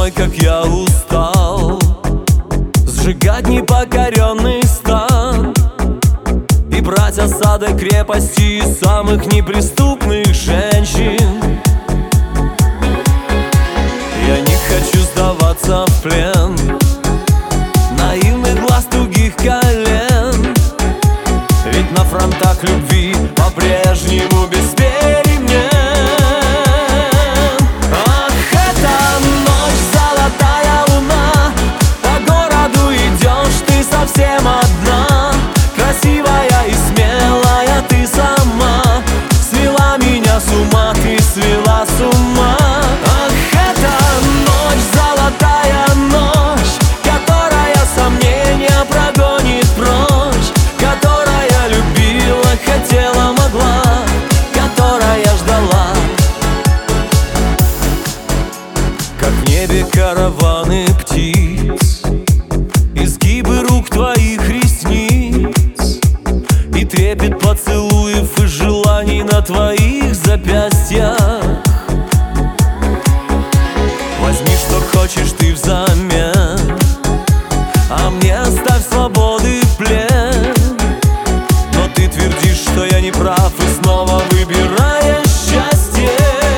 мой, как я устал сжигать непокоренный стан и брать осадок крепости самых неприступных женщин. Я не хочу сдаваться в плен наивных глаз тугих колен, ведь на фронтах любви по-прежнему бесперемен. Ах, эта ночь, золотая луна, по городу идешь ты совсем одна. Красивая и смелая ты сама, свела меня с ума, ты свела с ума. Ах, эта ночь, золотая ночь, которая сомнения прогонит прочь, которая любила, хотела, могла, которая ждала. Как в небе караваны птиц, изгибы рук твоих ресниц и трепет поцелуев и желаний на твоих запястьях. Возьми, что хочешь ты взамен, а мне оставь свободы плен. Но ты твердишь, что я не прав, и снова выбираешь счастье.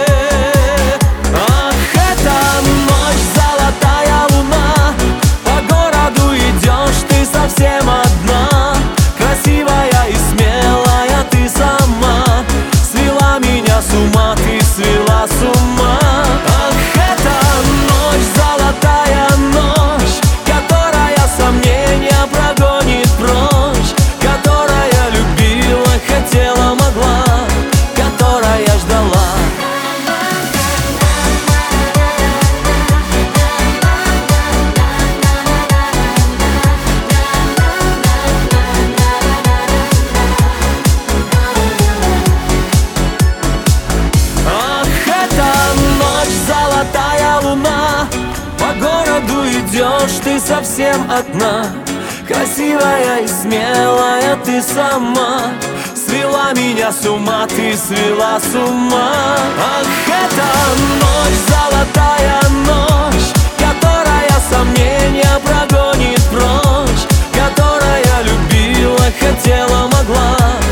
Ах, эта ночь, золотая луна, по городу идешь ты совсем одна. Красивая и смелая ты сама, свела меня с ума, ты свела с ума. Ах, эта ночь, золотая ночь, которая сомнения прогонит прочь, которая любила, хотела, могла, которая ждала. Ах, эта ночь, золотая луна, по городу идешь ты совсем одна. Красивая и смелая ты сама, свела меня с ума, ты свела с ума. Ах, эта ночь, золотая ночь, которая сомнения прогонит прочь, которая любила, хотела, могла,